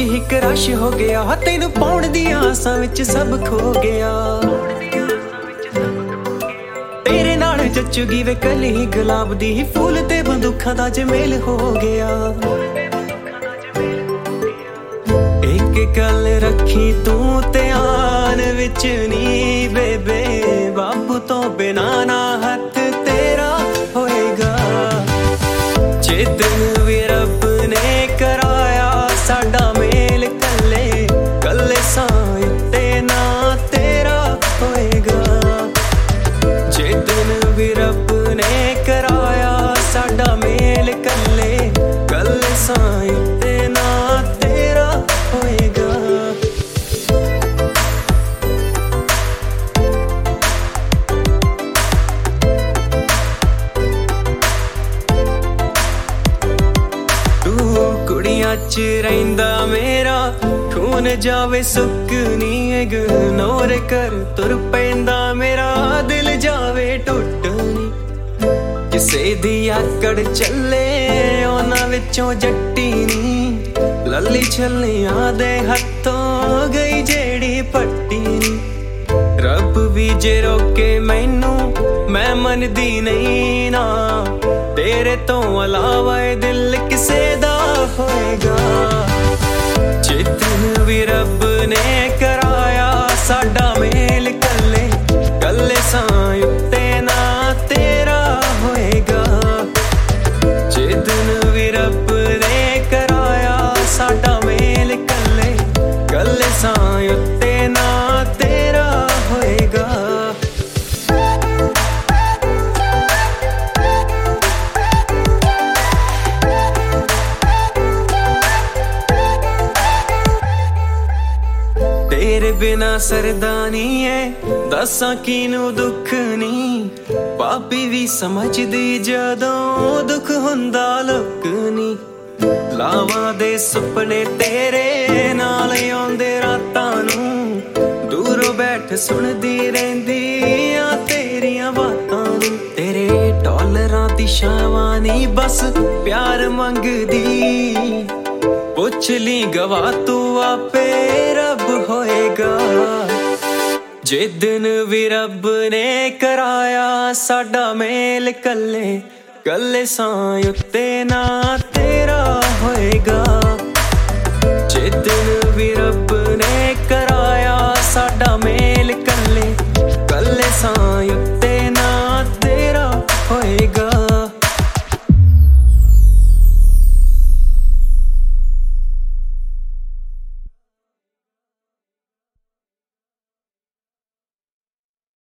ਹੀ crush ਹੋ ਗਿਆ, ਤੈਨੂੰ ਪਾਉਣ ਦੀਆਂ ਆਸਾਂ ਵਿੱਚ ਸਭ ਖੋ ਗਿਆ। ਤੇਰੇ ਨਾਲ ਜੱਚੂਗੀ ਵੇ ਕਲੀ ਗੁਲਾਬ ਦੀ, ਫੁੱਲ ਤੇ ਬੰਦੂਖਾਂ ਦਾ ਜਮੇਲ ਹੋ ਗਿਆ। ਇੱਕ ਗੱਲ ਰੱਖੀ ਤੂੰ ਧਿਆਨ ਵਿੱਚ ਨੀ ਬੇਬੇ, ਬਾਪੂ ਤੋਂ ਬਿਨਾਂ ਨਾ ਹੱਥ ਤੇਰਾ ਹੋਏਗਾ। ਜਿੱਦਣ ਵੀ ਰੱਬ ਨੇ ਕਰਾਇਆ ਸਾਡਾ ਮੇਲ, ਕੱਲੇ ਕੱਲੇ ਸਾਂ ਉੱਤੇ ਨਾ ਤੇਰਾ ਹੋਏਗਾ। ਜਿੱਦਣ ਵੀ ਰੱਬ ਨੇ ਕਰਾਇਆ ਸਾਡਾ ਮੇਲ, ਕੱਲੇ ਕੱਲੇ ਸਾਂ ਉੱਤੇ ਨਾ ਤੇਰਾ ਹੋਏਗਾ। ਤੂੰ ਕੁੜੀਆਂ 'ਚ ਰਹਿੰਦਾ ਮੇਰਾ ਖੂਨ ਜਾਵੇ ਸੁੱਕ ਨੀ, ਇਗਨੋਰ ਕਰ ਤੁਰ ਪੈਂਦਾ ਮੇਰਾ ਦਿਲ ਜਾਵੇ ਟੁੱਟ ਨੀ। ਕਿਸੇ ਦੀ ਆਕੜ ਚੱਲੇ ਉਹਨਾਂ ਵਿੱਚੋਂ ਜੱਟੀ ਨੀ, ਲੱਲੀ ਛੱਲੀਆਂ ਦੇ ਹੱਥੋਂ ਗਈ ਜਿਹੜੀ ਪੱਟੀ ਨੀ। ਰੱਬ ਵੀ ਜੇ ਰੋਕੇ ਮੈਨੂੰ ਮੈਂ ਮੰਨਦੀ ਨਹੀਂ ਨਾ, ਤੇਰੇ ਤੋਂ ਇਲਾਵਾ ਇਹ ਦਿਲ ਕਿਸੇ ਦਾ ਹੋਏਗਾ। ਜਿੱਦਣ ਵੀ ਰੱਬ ਨੇ ਕਰਾਇਆ ਸਾਡਾ ਮੇਲ, ਕੱਲੇ ਕੱਲੇ ਸਾਂ ਉੱਤੇ ਨਾ ਤੇਰਾ ਹੋਏਗਾ। ਜਿੱਦਣ ਵੀ ਰੱਬ ਨੇ ਕਰਾਇਆ ਸਾਡਾ ਮੇਲ, ਕੱਲੇ ਕੱਲੇ ਸਾਂ ਉੱਤੇ ਨਾ ਤੇਰਾ ਹੋਏਗਾ। ਤੇਰੇ ਬਿਨਾ ਸਰਦਾ ਨੀ ਏ, ਦੱਸਾਂ ਕਿਨੂੰ ਦੁੱਖ ਨੀ। ਭਾਬੀ ਵੀ ਸਮਝਦੀ ਜਦੋਂ ਦੁੱਖ ਹੁੰਦਾ ਲੁੱਕ ਨੀ। ਲਾਵਾਂ ਦੇ ਸੁਪਨੇ ਤੇਰੇ ਨਾਲ ਆਉਂਦੇ ਰਾਤਾਂ ਨੂੰ, ਦੂਰੋਂ ਬੈਠ ਸੁਣਦੀ ਰਹਿੰਦੀ ਆ ਤੇਰੀਆਂ ਬਾਤਾਂ ਨੂੰ। ਤੇਰੇ ਡਾਲਰਾਂ ਦੀ ਛਾਵਾਂ ਨੀ ਬਸ ਪਿਆਰ ਮੰਗਦੀ, ਪੁੱਛ ਲਈ ਗਵਾ ਤੂੰ ਆਪੇ ਰੱਬ ਹੋਏਗਾ। ਜਿੱਦਣ ਵੀ ਰੱਬ ਨੇ ਕਰਾਇਆ ਸਾਡਾ ਮੇਲ, ਕੱਲੇ ਕੱਲੇ ਸਾਂ ਉੱਤੇ ਨਾ ਤੇਰਾ ਹੋਏਗਾ। ਜਿੱਦਣ ਵੀ ਰੱਬ ਨੇ ਕਰਾਇਆ ਸਾਡਾ